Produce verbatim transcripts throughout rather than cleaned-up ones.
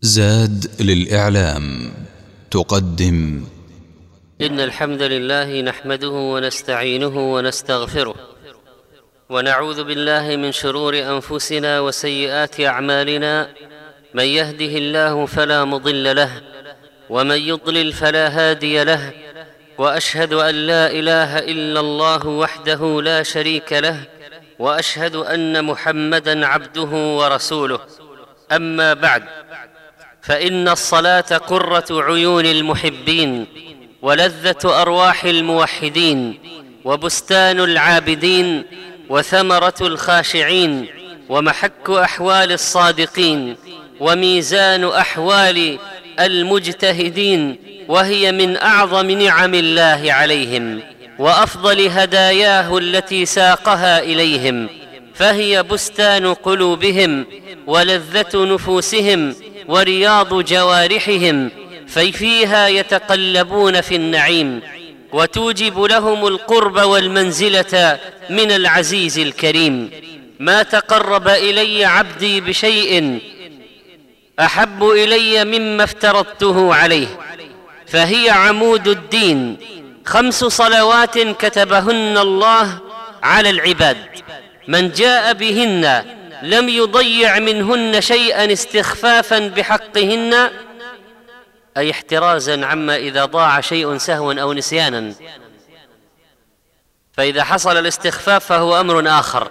زاد للإعلام تقدم. إن الحمد لله نحمده ونستعينه ونستغفره، ونعوذ بالله من شرور أنفسنا وسيئات أعمالنا. من يهده الله فلا مضل له، ومن يضلل فلا هادي له. وأشهد أن لا إله إلا الله وحده لا شريك له، وأشهد أن محمدًا عبده ورسوله. أما بعد، فإن الصلاة قرة عيون المحبين، ولذة أرواح الموحدين، وبستان العابدين، وثمرة الخاشعين، ومحك أحوال الصادقين، وميزان أحوال المجتهدين، وهي من أعظم نعم الله عليهم وأفضل هداياه التي ساقها إليهم، فهي بستان قلوبهم ولذة نفوسهم ورياض جوارحهم، ففيها يتقلبون في النعيم، وتوجب لهم القرب والمنزلة من العزيز الكريم. ما تقرب إلي عبدي بشيء أحب إلي مما افترضته عليه، فهي عمود الدين. خمس صلوات كتبهن الله على العباد، من جاء بهن لم يضيع منهن شيئا استخفافا بحقهن، أي احترازا عما إذا ضاع شيء سهوا أو نسيانا، فإذا حصل الاستخفاف فهو أمر آخر.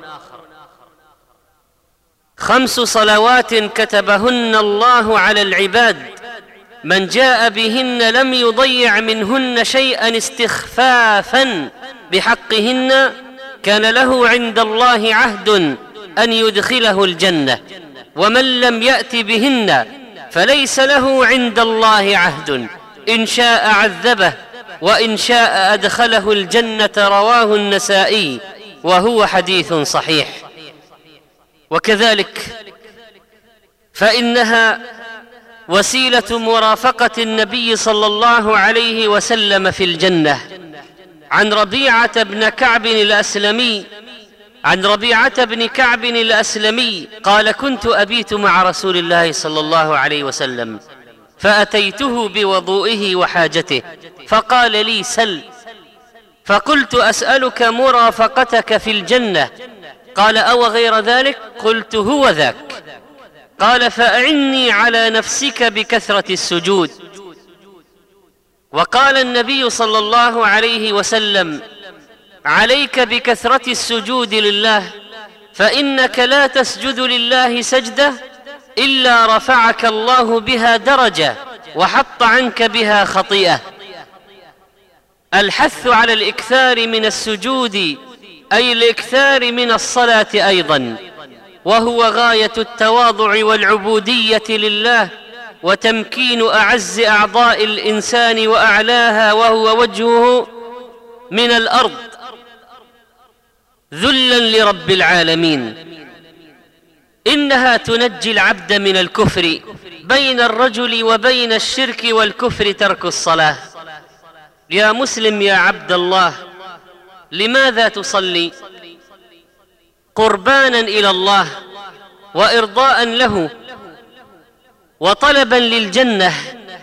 خمس صلوات كتبهن الله على العباد، من جاء بهن لم يضيع منهن شيئا استخفافا بحقهن، كان له عند الله عهد أن يدخله الجنة. ومن لم يأت بهن فليس له عند الله عهد، إن شاء عذبه وإن شاء أدخله الجنة. رواه النسائي وهو حديث صحيح. وكذلك فإنها وسيلة مرافقة النبي صلى الله عليه وسلم في الجنة. عن ربيعة بن كعب الأسلمي عن ربيعة بن كعب الأسلمي قال: كنت أبيت مع رسول الله صلى الله عليه وسلم، فأتيته بوضوئه وحاجته، فقال لي: سل. فقلت: أسألك مرافقتك في الجنة. قال: أو غير ذلك؟ قلت: هو ذاك. قال: فأعني على نفسك بكثرة السجود. وقال النبي صلى الله عليه وسلم: عليك بكثرة السجود لله، فإنك لا تسجد لله سجدة إلا رفعك الله بها درجة وحط عنك بها خطيئة. الحث على الإكثار من السجود، أي الإكثار من الصلاة أيضا، وهو غاية التواضع والعبودية لله، وتمكين أعز أعضاء الإنسان وأعلاها وهو وجهه من الأرض ذلا لرب العالمين. إنها تنجي العبد من الكفر. بين الرجل وبين الشرك والكفر ترك الصلاة. يا مسلم يا عبد الله، لماذا تصلي؟ قربانا إلى الله وإرضاء له وطلبا للجنة.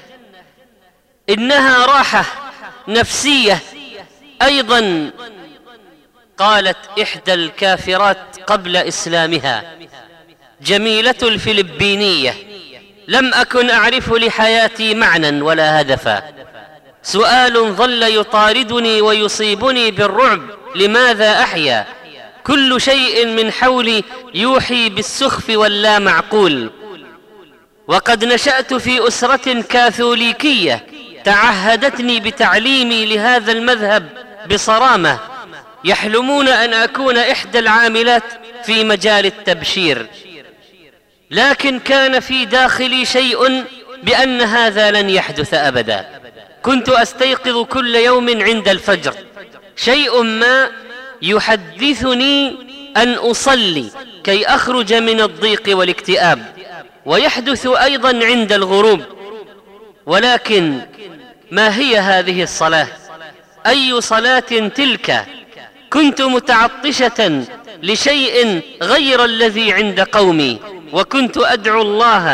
إنها راحة نفسية أيضا. قالت إحدى الكافرات قبل إسلامها: جميلة الفلبينية، لم أكن أعرف لحياتي معنى ولا هدفا. سؤال ظل يطاردني ويصيبني بالرعب: لماذا أحيا؟ كل شيء من حولي يوحي بالسخف واللا معقول. وقد نشأت في أسرة كاثوليكية تعهدتني بتعليمي لهذا المذهب بصرامة، يحلمون أن أكون إحدى العاملات في مجال التبشير، لكن كان في داخلي شيء بأن هذا لن يحدث أبدا. كنت أستيقظ كل يوم عند الفجر، شيء ما يحدثني أن أصلي كي أخرج من الضيق والاكتئاب، ويحدث أيضا عند الغروب. ولكن ما هي هذه الصلاة؟ أي صلاة تلك؟ كنت متعطشة لشيء غير الذي عند قومي، وكنت أدعو الله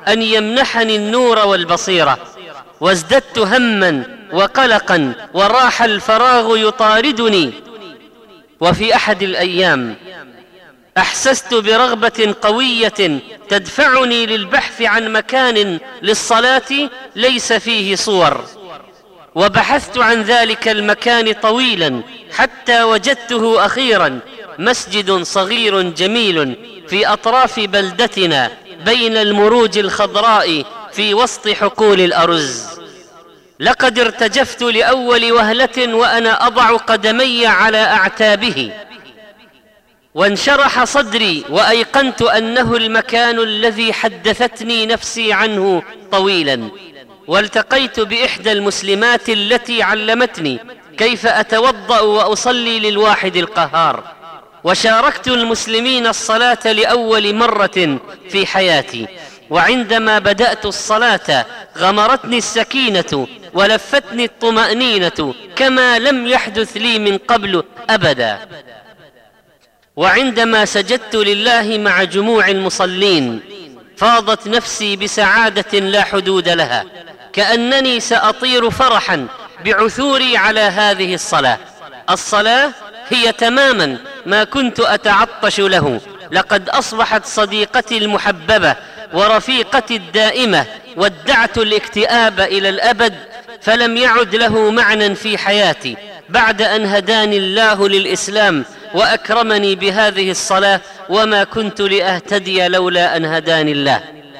أن يمنحني النور والبصيرة، وازددت همًا وقلقًا وراح الفراغ يطاردني. وفي أحد الأيام أحسست برغبة قوية تدفعني للبحث عن مكان للصلاة ليس فيه صور، وبحثت عن ذلك المكان طويلا حتى وجدته أخيرا، مسجد صغير جميل في أطراف بلدتنا بين المروج الخضراء في وسط حقول الأرز. لقد ارتجفت لأول وهلة وأنا أضع قدمي على أعتابه، وانشرح صدري وأيقنت أنه المكان الذي حدثتني نفسي عنه طويلا. والتقيت بإحدى المسلمات التي علمتني كيف أتوضأ وأصلي للواحد القهار، وشاركت المسلمين الصلاة لأول مرة في حياتي. وعندما بدأت الصلاة غمرتني السكينة ولفتني الطمأنينة كما لم يحدث لي من قبل أبدا. وعندما سجدت لله مع جموع المصلين فاضت نفسي بسعادة لا حدود لها، كأنني سأطير فرحا بعثوري على هذه الصلاة. الصلاة هي تماما ما كنت أتعطش له. لقد أصبحت صديقتي المحببة ورفيقتي الدائمة، ودعت الاكتئاب إلى الأبد، فلم يعد له معنى في حياتي بعد أن هداني الله للإسلام وأكرمني بهذه الصلاة، وما كنت لأهتدي لولا أن هداني الله.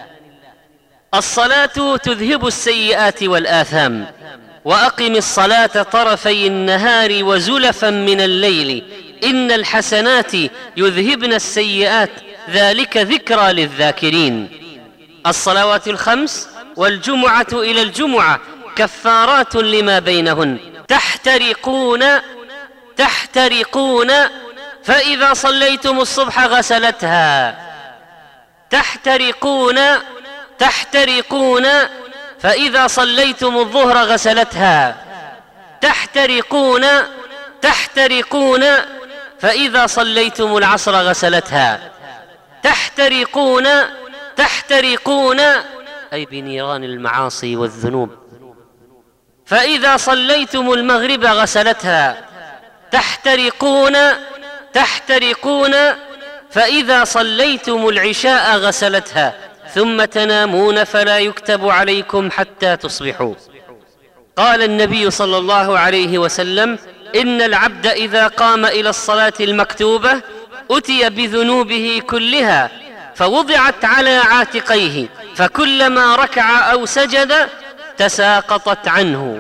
الصلاة تذهب السيئات والآثام. وأقم الصلاة طرفي النهار وزلفا من الليل إن الحسنات يذهبن السيئات ذلك ذكرى للذاكرين. الصلوات الخمس والجمعة إلى الجمعة كفارات لما بينهن. تحترقون تحترقون فإذا صليتم الصبح غسلتها. تحترقون تحترقون فإذا صليتم الظهر غسلتها. تحترقون تحترقون فإذا صليتم العصر غسلتها. تحترقون تحترقون أي بنيران المعاصي والذنوب. فإذا صليتم المغرب غسلتها. تحترقون تحترقون فإذا صليتم العشاء غسلتها. ثم تنامون فلا يكتب عليكم حتى تصبحوا. قال النبي صلى الله عليه وسلم: إن العبد إذا قام إلى الصلاة المكتوبة أتي بذنوبه كلها فوضعت على عاتقيه، فكلما ركع أو سجد تساقطت عنه.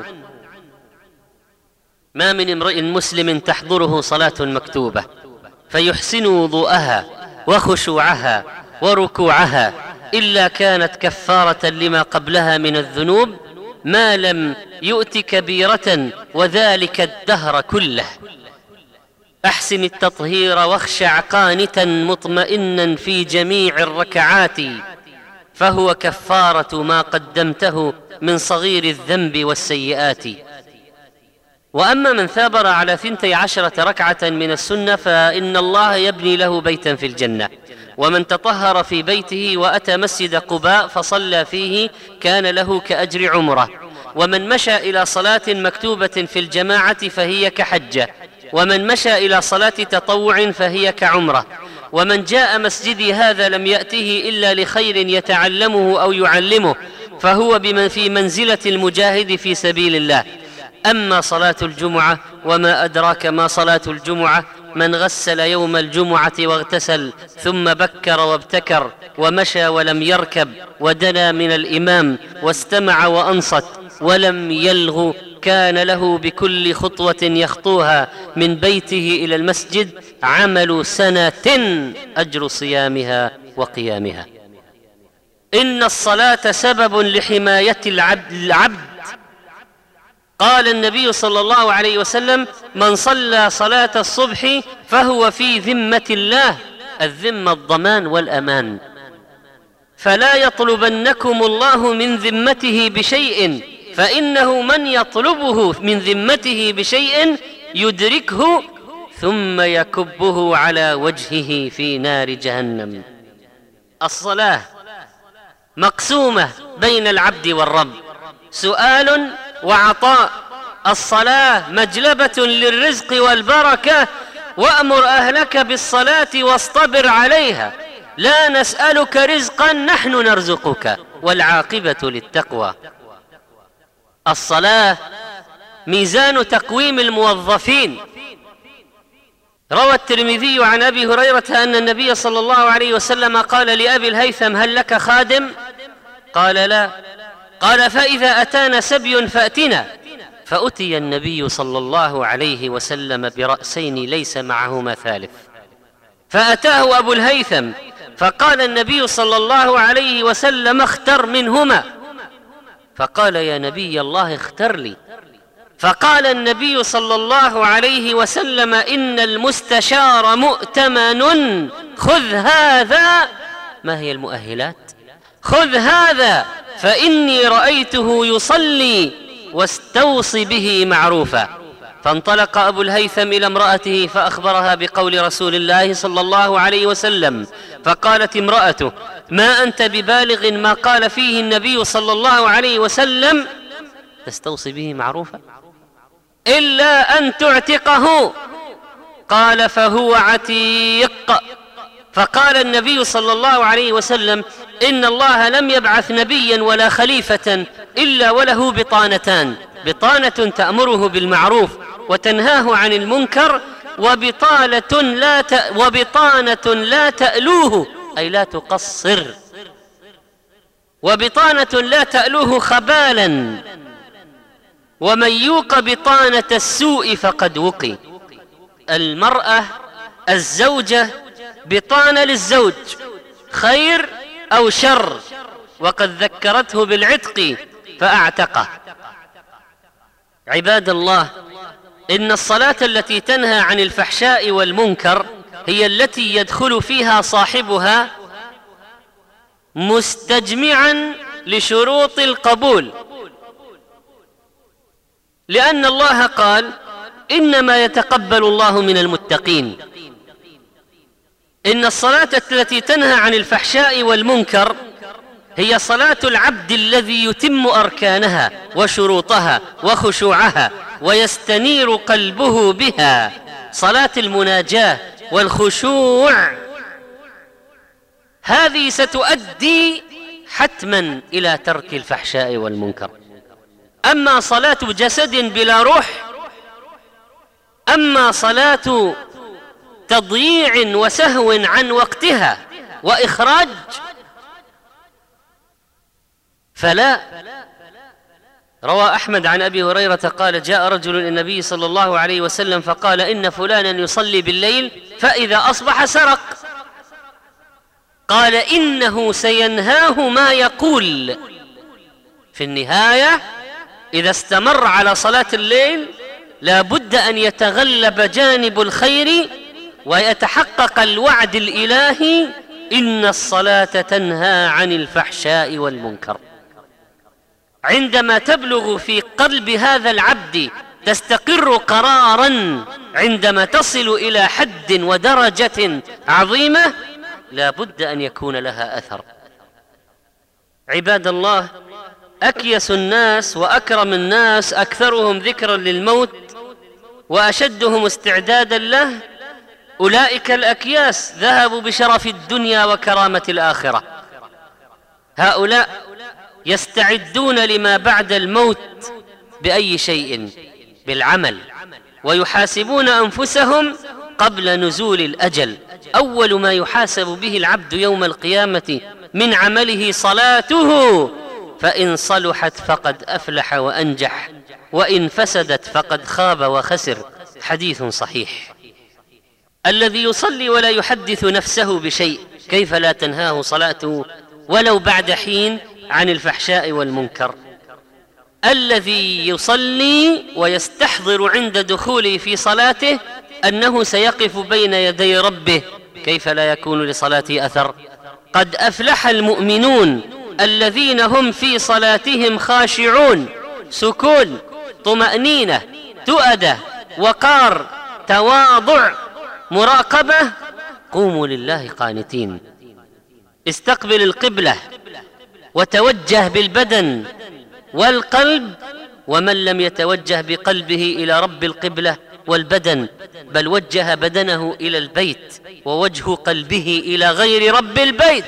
ما من امرئ مسلم تحضره صلاة مكتوبة فيحسن وضوءها وخشوعها وركوعها إلا كانت كفارة لما قبلها من الذنوب ما لم يؤت كبيرة، وذلك الدهر كله. أحسن التطهير واخشع قانتا مطمئنا في جميع الركعات، فهو كفارة ما قدمته من صغير الذنب والسيئات. وأما من ثابر على ثنتي عشرة ركعة من السنة فإن الله يبني له بيتا في الجنة. ومن تطهر في بيته وأتى مسجد قباء فصلى فيه كان له كأجر عمره. ومن مشى إلى صلاة مكتوبة في الجماعة فهي كحجة. ومن مشى إلى صلاة تطوع فهي كعمرة. ومن جاء مسجدي هذا لم يأته إلا لخير يتعلمه أو يعلمه فهو بمن في منزلة المجاهد في سبيل الله. أما صلاة الجمعة وما أدراك ما صلاة الجمعة: من غسل يوم الجمعة واغتسل ثم بكر وابتكر ومشى ولم يركب ودنا من الإمام واستمع وأنصت ولم يلغ كان له بكل خطوة يخطوها من بيته إلى المسجد عمل سنة أجر صيامها وقيامها. إن الصلاة سبب لحماية العبد, العبد قال النبي صلى الله عليه وسلم: من صلى صلاة الصبح فهو في ذمة الله. الذمة الضمان والأمان. فلا يطلبنكم الله من ذمته بشيء، فإنه من يطلبه من ذمته بشيء يدركه ثم يكبه على وجهه في نار جهنم. الصلاة مقسومة بين العبد والرب، سؤال وعطاء. الصلاة مجلبة للرزق والبركة، وأمر أهلك بالصلاة واصطبر عليها، لا نسألك رزقا نحن نرزقك والعاقبة للتقوى. الصلاة ميزان تقويم الموظفين. روى الترمذي عن أبي هريرة أن النبي صلى الله عليه وسلم قال لأبي الهيثم: هل لك خادم؟ قال: لا. قال: فإذا أتانا سبي فأتنا. فأتي النبي صلى الله عليه وسلم برأسين ليس معهما ثالث، فأتاه أبو الهيثم فقال النبي صلى الله عليه وسلم: اختر منهما. فقال: يا نبي الله اختر لي. فقال النبي صلى الله عليه وسلم: إن المستشار مؤتمن، خذ هذا. ما هي المؤهلات؟ خذ هذا فإني رأيته يصلي واستوصي به معروفا. فانطلق أبو الهيثم إلى امرأته فأخبرها بقول رسول الله صلى الله عليه وسلم، فقالت امرأته: ما أنت ببالغ ما قال فيه النبي صلى الله عليه وسلم، تستوصي به معروفا، إلا أن تعتقه. قال: فهو عتيق. فقال النبي صلى الله عليه وسلم: إن الله لم يبعث نبيا ولا خليفة إلا وله بطانتان، بطانة تأمره بالمعروف وتنهاه عن المنكر، وبطانة لا ت... وبطانة لا تألوه، أي لا تقصر، وبطانة لا تألوه خبالا، ومن يوق بطانة السوء فقد وقي. المرأة الزوجة بطانة للزوج، خير أو شر، وقد ذكرته بالعتق فأعتقه. عباد الله، إن الصلاة التي تنهى عن الفحشاء والمنكر هي التي يدخل فيها صاحبها مستجمعا لشروط القبول، لأن الله قال: إنما يتقبل الله من المتقين. إن الصلاة التي تنهى عن الفحشاء والمنكر هي صلاة العبد الذي يتم أركانها وشروطها وخشوعها ويستنير قلبه بها، صلاة المناجاة والخشوع. هذه ستؤدي حتما إلى ترك الفحشاء والمنكر. أما صلاة جسد بلا روح، أما صلاة تضييع وسهو عن وقتها وإخراج، فلا. روى أحمد عن أبي هريرة قال: جاء رجل إلى النبي صلى الله عليه وسلم فقال: إن فلانا يصلي بالليل فإذا أصبح سرق. قال: إنه سينهاه ما يقول. في النهاية إذا استمر على صلاة الليل لا بد أن يتغلب جانب الخير ويتحقق الوعد الإلهي: إن الصلاة تنهى عن الفحشاء والمنكر. عندما تبلغ في قلب هذا العبد تستقر قرارا، عندما تصل إلى حد ودرجة عظيمة لا بد أن يكون لها أثر. عباد الله، أكيس الناس وأكرم الناس أكثرهم ذكرا للموت وأشدهم استعدادا له أولئك الأكياس ذهبوا بشرف الدنيا وكرامة الآخرة. هؤلاء يستعدون لما بعد الموت بأي شيء؟ بالعمل، ويحاسبون أنفسهم قبل نزول الأجل. أول ما يحاسب به العبد يوم القيامة من عمله صلاته، فإن صلحت فقد أفلح وأنجح، وإن فسدت فقد خاب وخسر. حديث صحيح. الذي يصلي ولا يحدث نفسه بشيء كيف لا تنهاه صلاته ولو بعد حين عن الفحشاء والمنكر؟ الذي يصلي ويستحضر عند دخوله في صلاته أنه سيقف بين يدي ربه، كيف لا يكون لصلاته أثر؟ قد أفلح المؤمنون الذين هم في صلاتهم خاشعون، سكون، طمأنينة، تؤدة، وقار، تواضع، مراقبة. قوموا لله قانتين. استقبل القبلة وتوجه بالبدن والقلب، ومن لم يتوجه بقلبه إلى رب القبلة والبدن، بل وجه بدنه إلى البيت ووجه قلبه إلى غير رب البيت،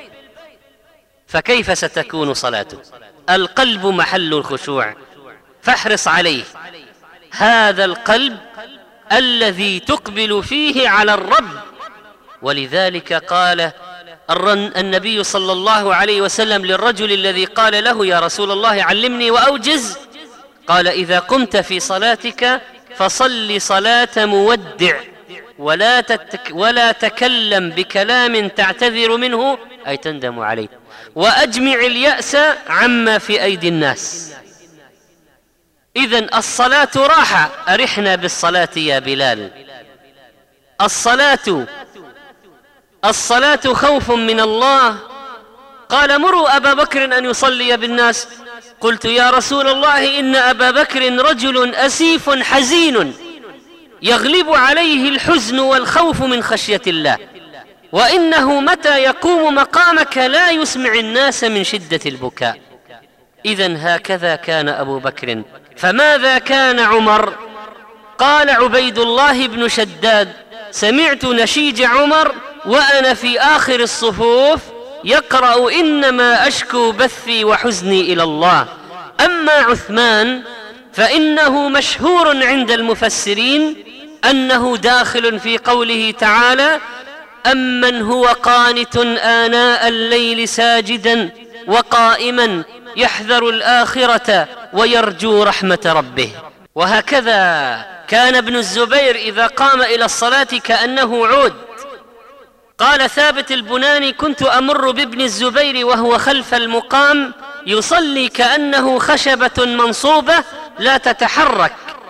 فكيف ستكون صلاته؟ القلب محل الخشوع، فاحرص عليه، هذا القلب الذي تقبل فيه على الرب. ولذلك قال النبي صلى الله عليه وسلم للرجل الذي قال له: يا رسول الله علمني وأوجز، قال: إذا قمت في صلاتك فصل صلاة مودع، ولا, تتك ولا تكلم بكلام تعتذر منه أي تندم عليه، وأجمع اليأس عما في أيدي الناس. إذن الصلاة راحة، أرحنا بالصلاة يا بلال. الصلاة الصلاة خوف من الله. قال: مروا أبا بكر أن يصلي بالناس. قلت: يا رسول الله، إن أبا بكر رجل أسيف حزين يغلب عليه الحزن والخوف من خشية الله، وإنه متى يقوم مقامك لا يسمع الناس من شدة البكاء. إذن هكذا كان أبو بكر. فماذا كان عمر؟ قال عبيد الله بن شداد: سمعت نشيج عمر وأنا في آخر الصفوف يقرأ: إنما أشكو بثي وحزني إلى الله. أما عثمان فإنه مشهور عند المفسرين أنه داخل في قوله تعالى: أمن هو قانت آناء الليل ساجدا وقائما يحذر الآخرة ويرجو رحمة ربه. وهكذا كان ابن الزبير إذا قام إلى الصلاة كأنه عود. قال ثابت البناني: كنت أمر بابن الزبير وهو خلف المقام يصلي كأنه خشبة منصوبة لا تتحرك،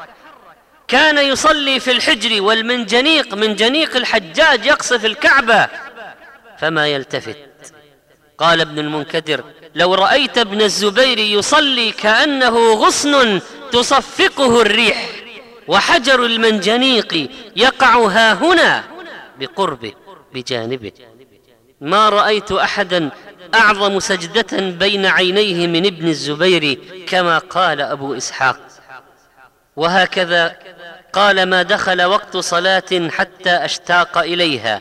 كان يصلي في الحجر والمنجنيق، منجنيق الحجاج يقصف الكعبة فما يلتفت. قال ابن المنكدر: لو رأيت ابن الزبير يصلي كأنه غصن تصفقه الريح، وحجر المنجنيق يقع ها هنا بقربه بجانبه، ما رأيت أحدا أعظم سجدة بين عينيه من ابن الزبير، كما قال أبو إسحاق. وهكذا قال: ما دخل وقت صلاة حتى أشتاق إليها،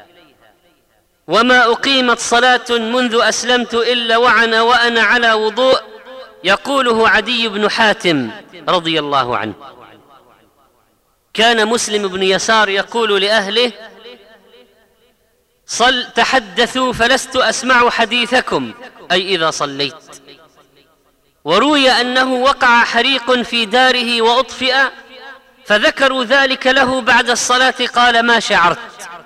وما أقيمت صلاة منذ أسلمت إلا وأنا وأنا على وضوء. يقوله عدي بن حاتم رضي الله عنه. كان مسلم بن يسار يقول لأهله: صل تحدثوا فلست أسمع حديثكم، أي إذا صليت. وروي أنه وقع حريق في داره وأطفئ، فذكروا ذلك له بعد الصلاة، قال: ما شعرت.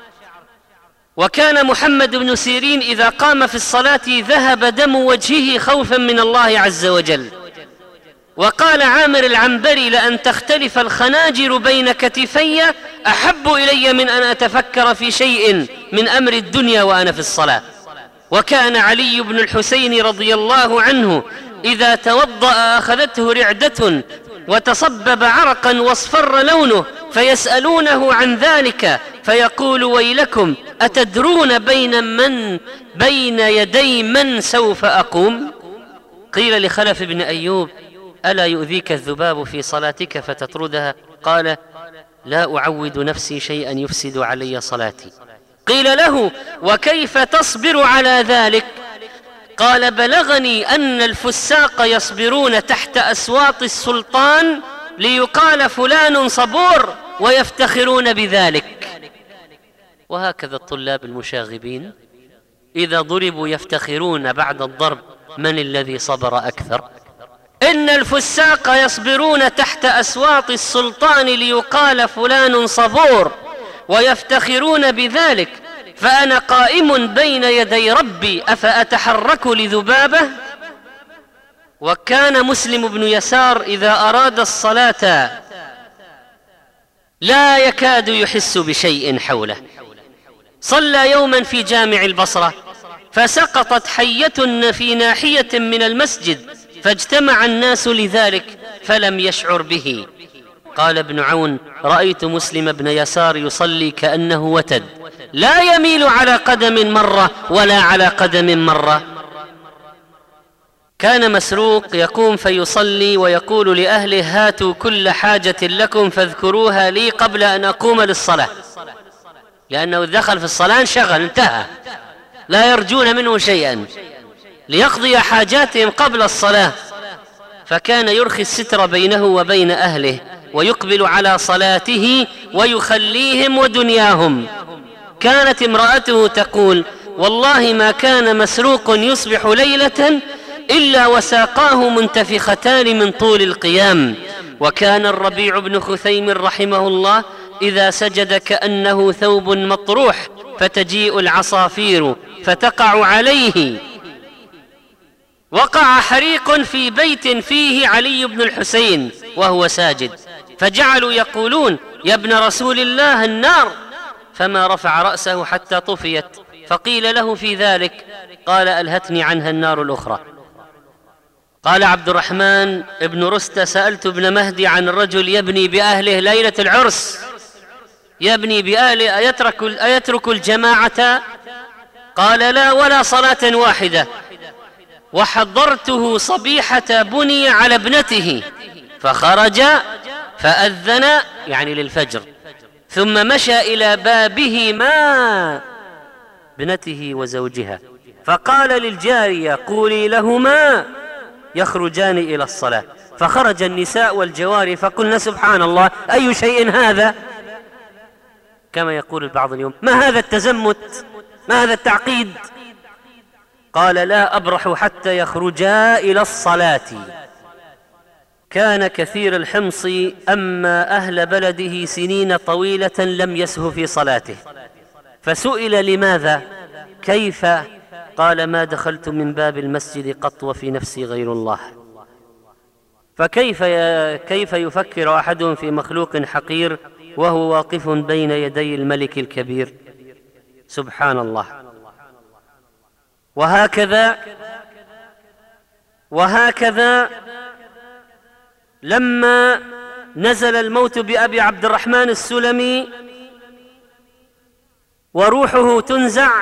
وكان محمد بن سيرين إذا قام في الصلاة ذهب دم وجهه خوفا من الله عز وجل. وقال عامر العنبري: لأن تختلف الخناجر بين كتفي أحب إلي من أن أتفكر في شيء من أمر الدنيا وأنا في الصلاة. وكان علي بن الحسين رضي الله عنه إذا توضأ أخذته رعدة وتصبب عرقا واصفر لونه، فيسألونه عن ذلك فيقول: ويلكم أتدرون بين من بين يدي من سوف أقوم؟ قيل لخلف بن أيوب: ألا يؤذيك الذباب في صلاتك فتطردها؟ قال: لا أعود نفسي شيئا يفسد علي صلاتي. قيل له: وكيف تصبر على ذلك؟ قال: بلغني أن الفساق يصبرون تحت أسواط السلطان ليقال فلان صبور ويفتخرون بذلك. وهكذا الطلاب المشاغبين إذا ضربوا يفتخرون بعد الضرب من الذي صبر أكثر. إن الفساق يصبرون تحت أسواط السلطان ليقال فلان صبور ويفتخرون بذلك، فأنا قائم بين يدي ربي أفأتحرك لذبابه؟ وكان مسلم بن يسار إذا أراد الصلاة لا يكاد يحس بشيء حوله. صلى يوما في جامع البصرة فسقطت حية في ناحية من المسجد، فاجتمع الناس لذلك فلم يشعر به. قال ابن عون: رأيت مسلم بن يسار يصلي كأنه وتد، لا يميل على قدم مرة ولا على قدم مرة. كان مسروق يقوم فيصلي ويقول لأهله: هاتوا كل حاجة لكم فاذكروها لي قبل أن أقوم للصلاة، لأنه دخل في الصلاة انشغل انتهى، لا يرجون منه شيئا، ليقضي حاجاتهم قبل الصلاة. فكان يرخي الستر بينه وبين أهله ويقبل على صلاته ويخليهم ودنياهم. كانت امرأته تقول: والله ما كان مسروق يصبح ليلة إلا وساقاه منتفختان من طول القيام. وكان الربيع بن خثيم رحمه الله إذا سجد كأنه ثوب مطروح، فتجيء العصافير فتقع عليه. وقع حريق في بيت فيه علي بن الحسين وهو ساجد، فجعلوا يقولون: يا ابن رسول الله النار، فما رفع رأسه حتى طفيت. فقيل له في ذلك، قال: ألهتني عنها النار الأخرى. قال عبد الرحمن ابن رستة: سألت ابن مهدي عن الرجل يبني بأهله ليلة العرس، يبني بأهله أيترك, أيترك الجماعة؟ قال: لا، ولا صلاة واحدة. وحضرته صبيحة بني على ابنته، فخرج فأذن يعني للفجر، ثم مشى إلى بابهما ابنته وزوجها، فقال للجارية: قولي لهما يخرجان إلى الصلاة. فخرج النساء والجواري فقلنا: سبحان الله، أي شيء هذا؟ كما يقول البعض اليوم: ما هذا التزمت، ما هذا التعقيد؟ قال: لا أبرح حتى يخرجا إلى الصلاة. كان كثير الحمص أما أهل بلده سنين طويلة لم يسه في صلاته، فسئل: لماذا؟ كيف؟ قال: ما دخلت من باب المسجد قط وفي نفسي غير الله. فكيف كيف يفكر أحدهم في مخلوق حقير وهو واقف بين يدي الملك الكبير؟ سبحان الله. وهكذا وهكذا لما نزل الموت بأبي عبد الرحمن السلمي وروحه تنزع،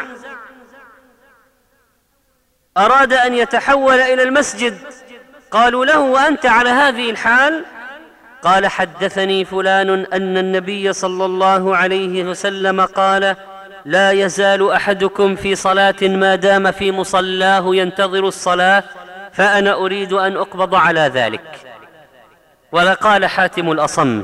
أراد أن يتحول إلى المسجد. قالوا له: وأنت على هذه الحال؟ قال: حدثني فلان أن النبي صلى الله عليه وسلم قال: لا يزال أحدكم في صلاة ما دام في مصلاه ينتظر الصلاة، فأنا أريد أن أقبض على ذلك. ولقال حاتم الأصم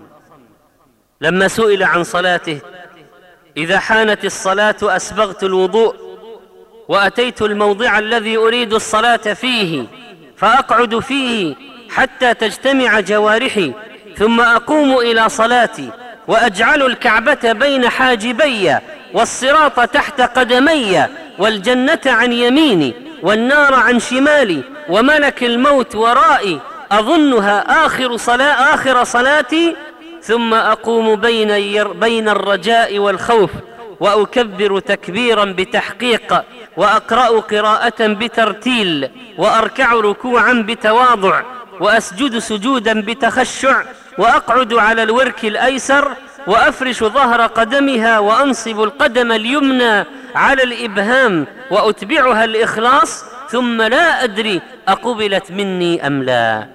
لما سئل عن صلاته: إذا حانت الصلاة أسبغت الوضوء وأتيت الموضع الذي أريد الصلاة فيه فأقعد فيه حتى تجتمع جوارحي، ثم أقوم إلى صلاتي وأجعل الكعبة بين حاجبي والصراط تحت قدمي والجنة عن يميني والنار عن شمالي وملك الموت ورائي، أظنها آخر صلاة آخر صلاتي، ثم أقوم بين بين الرجاء والخوف وأكبر تكبيرا بتحقيق، وأقرأ قراءة بترتيل، وأركع ركوعا بتواضع، وأسجد سجودا بتخشع، وأقعد على الورك الأيسر وأفرش ظهر قدمها وأنصب القدم اليمنى على الإبهام وأتبعها الإخلاص، ثم لا أدري أقبلت مني أم لا.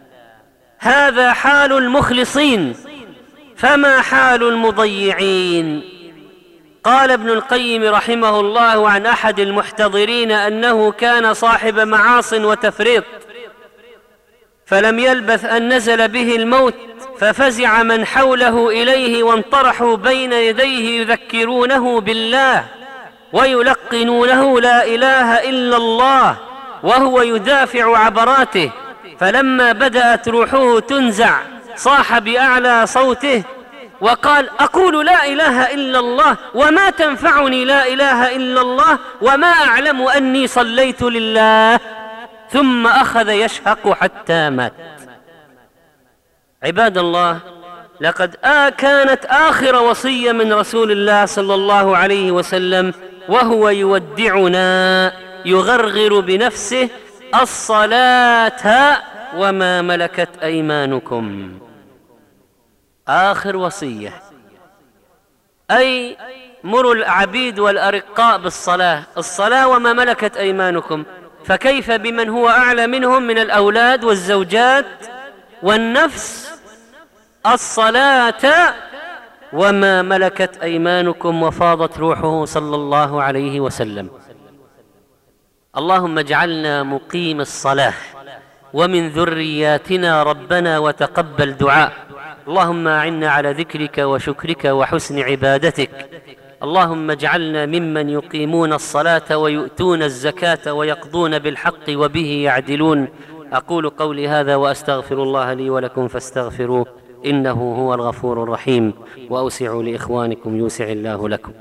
هذا حال المخلصين، فما حال المضيعين؟ قال ابن القيم رحمه الله عن أحد المحتضرين أنه كان صاحب معاص وتفريط، فلم يلبث أن نزل به الموت، ففزع من حوله إليه وانطرحوا بين يديه يذكرونه بالله ويلقنونه لا إله إلا الله وهو يدافع عبراته. فلما بدأت روحه تنزع صاح بأعلى صوته وقال: أقول لا إله إلا الله، وما تنفعني لا إله إلا الله، وما أعلم أني صليت لله. ثم أخذ يشهق حتى مات. عباد الله، لقد آه كانت آخر وصية من رسول الله صلى الله عليه وسلم وهو يودعنا يغرغر بنفسه: الصلاة وما ملكت أيمانكم. آخر وصية، أي مروا العبيد والأرقاء بالصلاة، الصلاة وما ملكت أيمانكم. فكيف بمن هو أعلى منهم من الأولاد والزوجات والنفس؟ الصلاة وما ملكت أيمانكم وفاضت روحه صلى الله عليه وسلم. اللهم اجعلنا مقيم الصلاة ومن ذرياتنا ربنا وتقبل دعاء. اللهم أعنا على ذكرك وشكرك وحسن عبادتك. اللهم اجعلنا ممن يقيمون الصلاة ويؤتون الزكاة ويقضون بالحق وبه يعدلون. أقول قولي هذا وأستغفر الله لي ولكم فاستغفروه إنه هو الغفور الرحيم. وأوسعوا لإخوانكم يوسع الله لكم.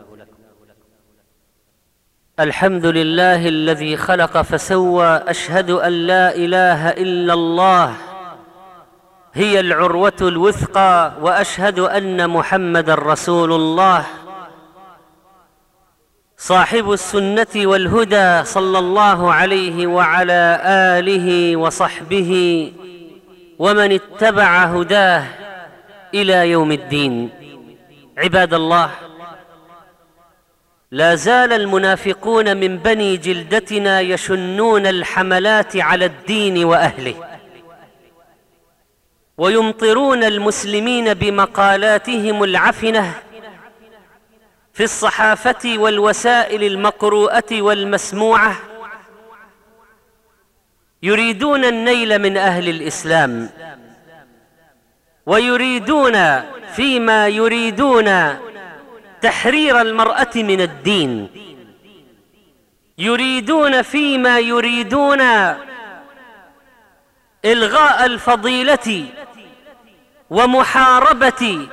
الحمد لله الذي خلق فسوى، أشهد أن لا إله إلا الله هي العروة الوثقى، وأشهد أن محمد رسول الله صاحب السنة والهدى صلى الله عليه وعلى آله وصحبه ومن اتبع هداه إلى يوم الدين. عباد الله، لا زال المنافقون من بني جلدتنا يشنون الحملات على الدين وأهله، ويمطرون المسلمين بمقالاتهم العفنة في الصحافة والوسائل المقروءة والمسموعة، يريدون النيل من أهل الإسلام، ويريدون فيما يريدون تحرير المرأة من الدين، يريدون فيما يريدون إلغاء الفضيلة ومحاربة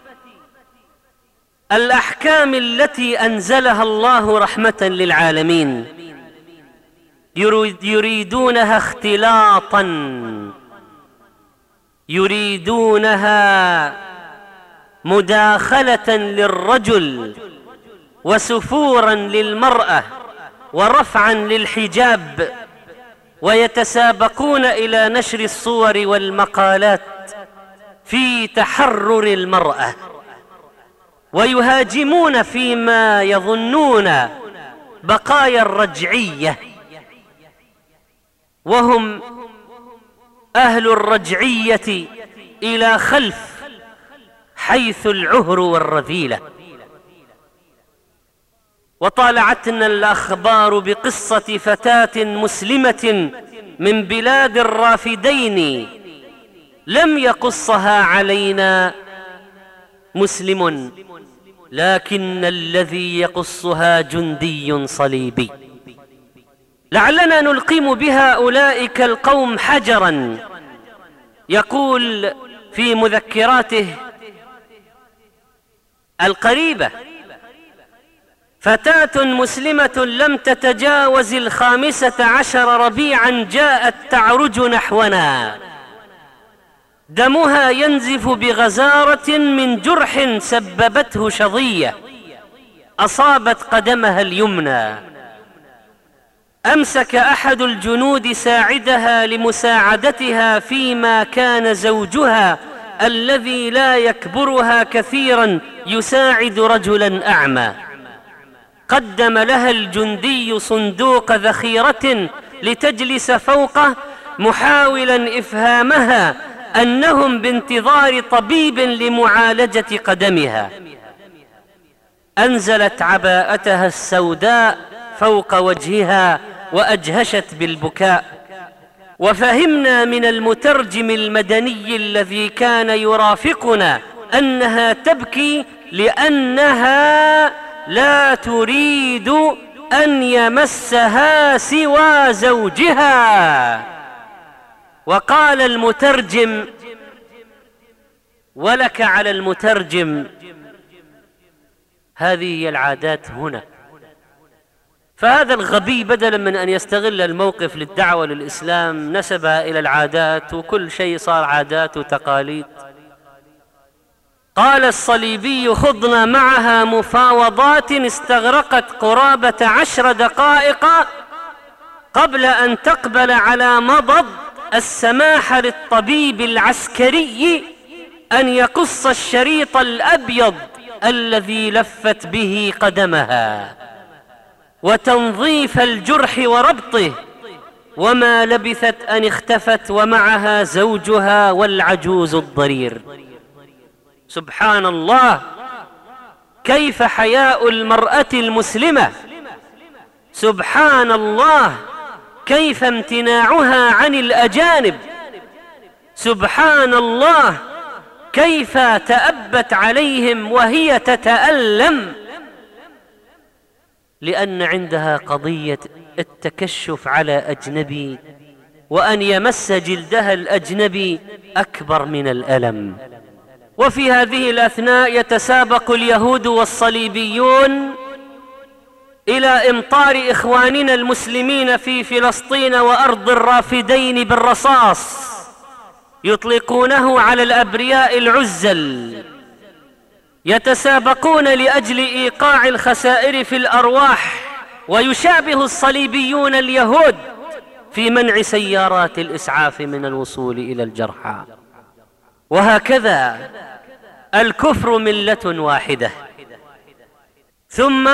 الأحكام التي أنزلها الله رحمة للعالمين. يريدونها اختلاطا، يريدونها مداخلة للرجل وسفورا للمرأة ورفعا للحجاب، ويتسابقون إلى نشر الصور والمقالات في تحرر المرأة، ويهاجمون فيما يظنون بقايا الرجعية، وهم أهل الرجعية إلى خلف حيث العهر والرذيلة. وطالعتنا الأخبار بقصة فتاة مسلمة من بلاد الرافدين لم يقصها علينا مسلم، لكن الذي يقصها جندي صليبي. لعلنا نلقم بها أولئك القوم حجرا. يقول في مذكراته القريبة: فتاة مسلمة لم تتجاوز الخامسة عشر ربيعا جاءت تعرج نحونا، دمها ينزف بغزارة من جرح سببته شظية أصابت قدمها اليمنى. أمسك أحد الجنود ساعدها لمساعدتها فيما كان زوجها الذي لا يكبرها كثيرا يساعد رجلا أعمى. قدم لها الجندي صندوق ذخيرة لتجلس فوقه، محاولا إفهامها أنهم بانتظار طبيب لمعالجة قدمها. أنزلت عباءتها السوداء فوق وجهها وأجهشت بالبكاء. وفهمنا من المترجم المدني الذي كان يرافقنا أنها تبكي لأنها لا تريد أن يمسها سوى زوجها. وقال المترجم: ولك على المترجم، هذه هي العادات هنا. فهذا الغبي بدلا من أن يستغل الموقف للدعوة للإسلام نسبها إلى العادات، وكل شيء صار عادات وتقاليد. قال الصليبي: خضنا معها مفاوضات استغرقت قرابة عشر دقائق قبل أن تقبل على مضض السماح للطبيب العسكري أن يقص الشريط الأبيض الذي لفت به قدمها، وتنظيف الجرح وربطه وما لبثت أن اختفت ومعها زوجها والعجوز الضرير. سبحان الله، كيف حياء المرأة المسلمة! سبحان الله، كيف امتناعها عن الأجانب! سبحان الله، كيف تأبت عليهم وهي تتألم لأن عندها قضية التكشف على أجنبي، وأن يمس جلدها الأجنبي أكبر من الألم. وفي هذه الأثناء يتسابق اليهود والصليبيون إلى إمطار إخواننا المسلمين في فلسطين وأرض الرافدين بالرصاص، يطلقونه على الأبرياء العزل، يتسابقون لأجل إيقاع الخسائر في الأرواح، ويشابه الصليبيون اليهود في منع سيارات الإسعاف من الوصول إلى الجرحى. وهكذا الكفر ملة واحدة. ثم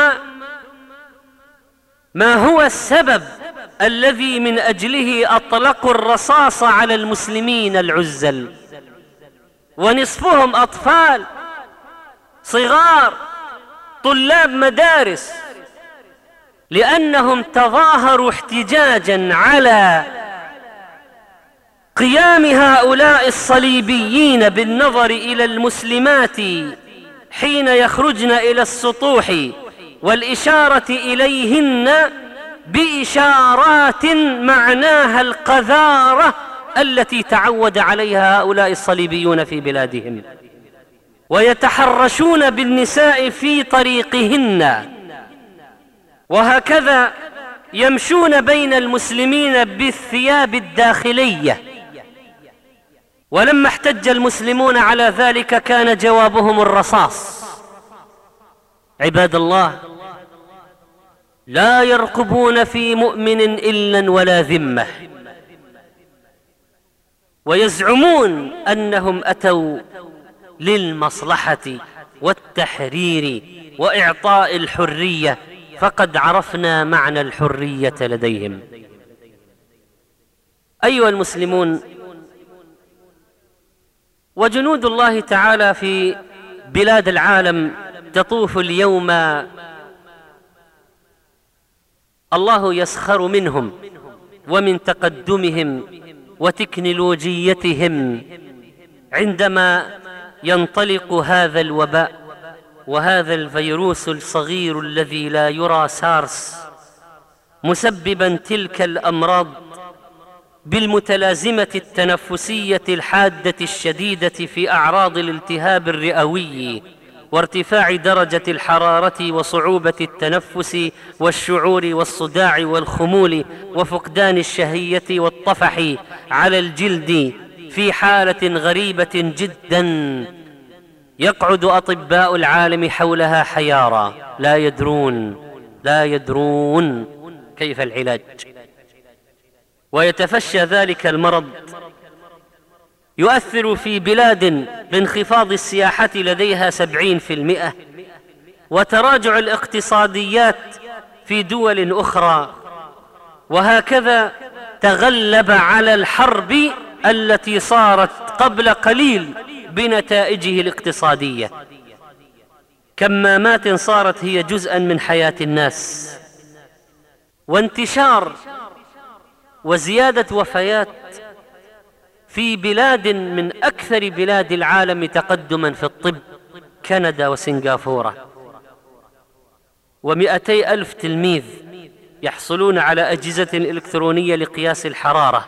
ما هو السبب الذي من أجله أطلقوا الرصاص على المسلمين العزل ونصفهم أطفال صغار طلاب مدارس؟ لأنهم تظاهروا احتجاجا على قيام هؤلاء الصليبيين بالنظر إلى المسلمات حين يخرجن إلى السطوح والإشارة إليهن بإشارات معناها القذارة التي تعود عليها هؤلاء الصليبيون في بلادهم، ويتحرشون بالنساء في طريقهن، وهكذا يمشون بين المسلمين بالثياب الداخلية. ولما احتج المسلمون على ذلك كان جوابهم الرصاص. عباد الله، لا يرقبون في مؤمن إلا ولا ذمة، ويزعمون أنهم أتوا للمصلحة والتحرير وإعطاء الحرية، فقد عرفنا معنى الحرية لديهم. أيها المسلمون، وجنود الله تعالى في بلاد العالم تطوف اليوم، الله يسخر منهم ومن تقدمهم وتكنولوجيتهم عندما ينطلق هذا الوباء وهذا الفيروس الصغير الذي لا يرى، سارس، مسببا تلك الأمراض بالمتلازمة التنفسية الحادة الشديدة في أعراض الالتهاب الرئوي وارتفاع درجة الحرارة وصعوبة التنفس والشعور والصداع والخمول وفقدان الشهية والطفح على الجلد في حالة غريبة جدا. يقعد أطباء العالم حولها حيارى، لا يدرون لا يدرون كيف العلاج. ويتفشى ذلك المرض، يؤثر في بلاد بانخفاض السياحة لديها سبعين في المئة وتراجع الاقتصاديات في دول أخرى، وهكذا تغلب على الحرب التي صارت قبل قليل بنتائجه الاقتصادية. كمامات صارت هي جزءا من حياة الناس، وانتشار وزيادة وفيات في بلاد من أكثر بلاد العالم تقدما في الطب، كندا وسنغافورة، ومئتي ألف تلميذ يحصلون على أجهزة إلكترونية لقياس الحرارة،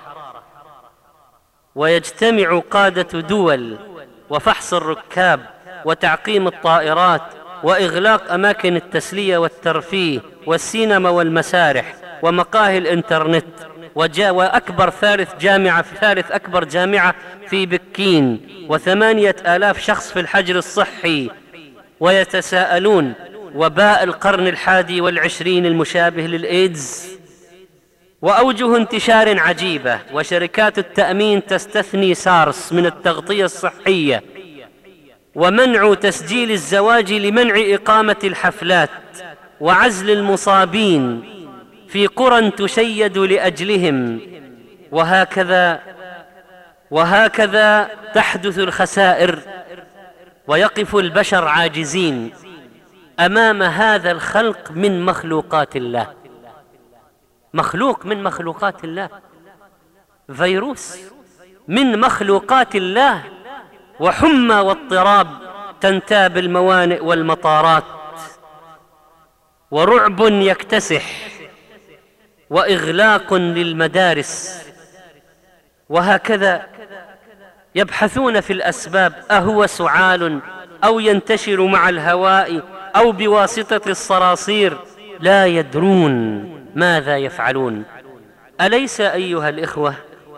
ويجتمع قادة دول وفحص الركاب وتعقيم الطائرات وإغلاق أماكن التسلية والترفيه والسينما والمسارح ومقاهي الإنترنت، وأكبر ثالث جامعة في ثالث أكبر جامعة في بكين، وثمانية آلاف شخص في الحجر الصحي، ويتساءلون وباء القرن الحادي والعشرين المشابه للإيدز، وأوجه انتشار عجيبة، وشركات التأمين تستثني سارس من التغطية الصحية، ومنع تسجيل الزواج لمنع إقامة الحفلات، وعزل المصابين في قرى تشيد لأجلهم، وهكذا وهكذا تحدث الخسائر، ويقف البشر عاجزين أمام هذا الخلق من مخلوقات الله. مخلوق من مخلوقات الله، فيروس من مخلوقات الله، وحمى واضطراب تنتاب الموانئ والمطارات، ورعب يكتسح، وإغلاق للمدارس. وهكذا يبحثون في الأسباب، أهو سعال أو ينتشر مع الهواء أو بواسطة الصراصير، لا يدرون ماذا يفعلون. أليس أيها الإخوة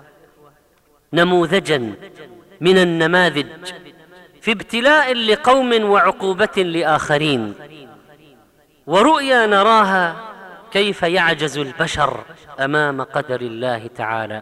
نموذجا من النماذج في ابتلاء لقوم وعقوبة لآخرين، ورؤيا نراها كيف يعجز البشر أمام قدر الله تعالى؟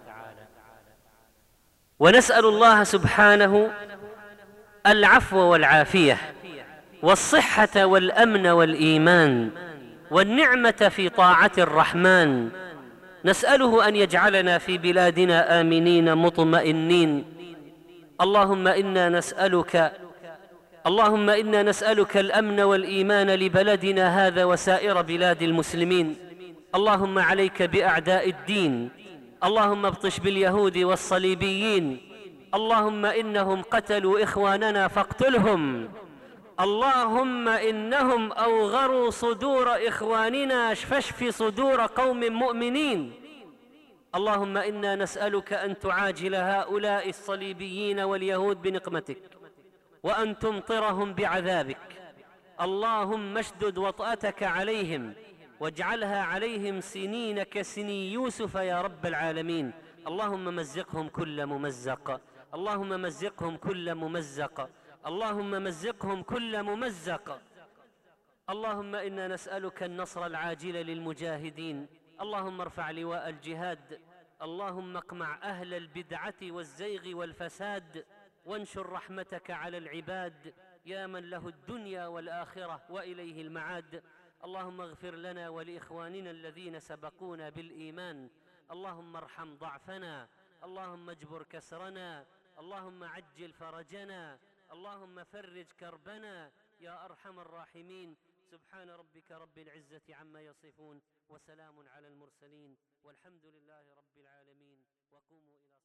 ونسأل الله سبحانه العفو والعافية والصحة والأمن والإيمان والنعمة في طاعة الرحمن. نسأله أن يجعلنا في بلادنا آمنين مطمئنين. اللهم إنا نسألك اللهم إنا نسألك الأمن والإيمان لبلدنا هذا وسائر بلاد المسلمين. اللهم عليك بأعداء الدين، اللهم ابطش باليهود والصليبيين، اللهم إنهم قتلوا إخواننا فاقتلهم، اللهم إنهم أوغروا صدور إخواننا فاشف صدور قوم مؤمنين. اللهم إنا نسألك أن تعاجل هؤلاء الصليبيين واليهود بنقمتك، وأن تمطرهم بعذابك. اللهم اشدد وطأتك عليهم واجعلها عليهم سنين كسني يوسف يا رب العالمين. اللهم مزقهم كل ممزق، اللهم مزقهم كل ممزق، اللهم مزقهم كل ممزق. اللهم إنا نسألك النصر العاجل للمجاهدين. اللهم ارفع لواء الجهاد، اللهم اقمع أهل البدعة والزيغ والفساد، وانشر رحمتك على العباد يا من له الدنيا والآخرة وإليه المعاد. اللهم اغفر لنا ولإخواننا الذين سبقونا بالإيمان. اللهم ارحم ضعفنا، اللهم اجبر كسرنا، اللهم عجل فرجنا، اللهم فرج كربنا يا أرحم الراحمين. سبحان ربك رب العزة عما يصفون، وسلام على المرسلين، والحمد لله رب العالمين. وقوموا إلى